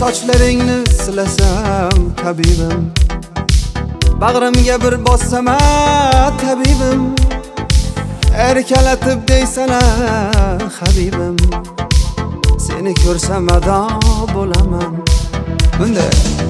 Sochlaringni silasam tabibim, bag'rimga bir bossam tabibim, erkalatib deysan habibim, seni ko'rsam ado bo'laman. Bunda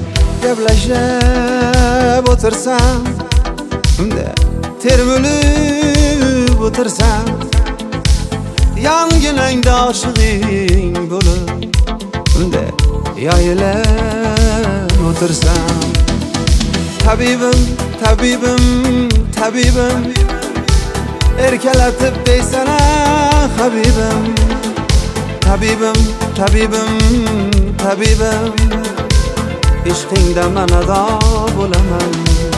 gaplashib o'tirsam, bunda termilib o'tirsam, yonginangda oshig'ing bo'lib, bunda yayilib o'tirsam. Tabibim, tabibim, tabibim, erkalatib deysan habibim, tabibim, tabibim, tabibim, ishqingda man ado bo'laman.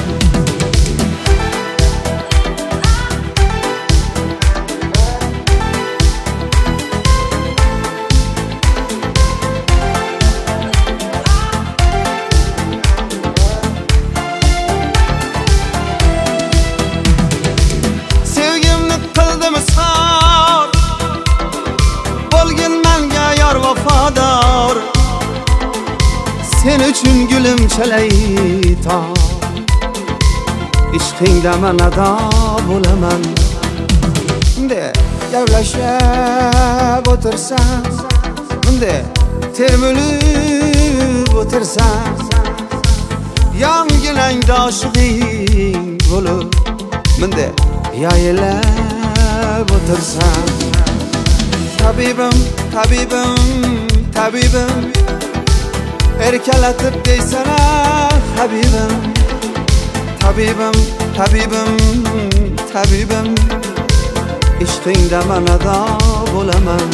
Sen uchun gulim chalayton, ishqingda man ado bo'laman. Bunday gaplashib o'tirsam, bunday termilib o'tirsam, yonginangda oshig'ing bo'lib, bunday yayilib o'tirsam. Tabibim, tabibim, tabibim, erkalatib deysan habibim, tabibim, tabibim, tabibim, ishqingda man ado bo'laman.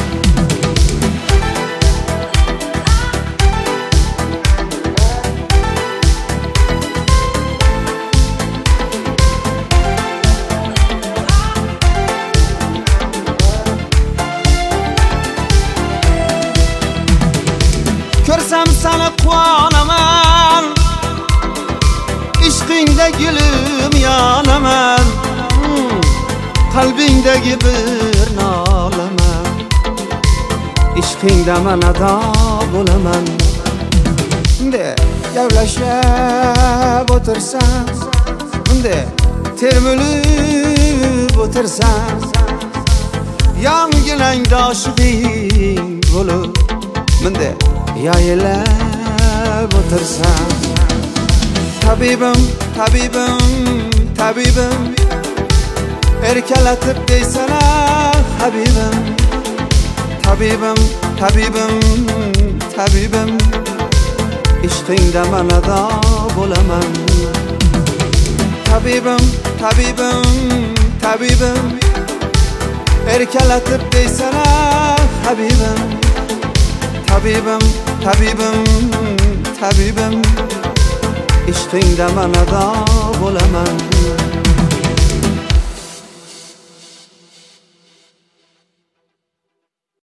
Ko'rsam seni quvonaman, ishqingda gulim yonaman, qalbingdagi bir nolaman, ishqingda man ado bo'laman. Bunday gaplashib o'tirsam, bunday termilib o'tirsam, yonginangda oshig'ing bo'lib, bunday yayilib o'tirsam. Tabibim, tabibim, tabibim, erkalatib deysan habibim, tabibim, tabibim, tabibim, ishqingda man ado bo'laman. Tabibim, tabibim, tabibim, erkalatib deysan habibim, tabibim, tabibim, tabibim, ishqingda man ado bo'laman.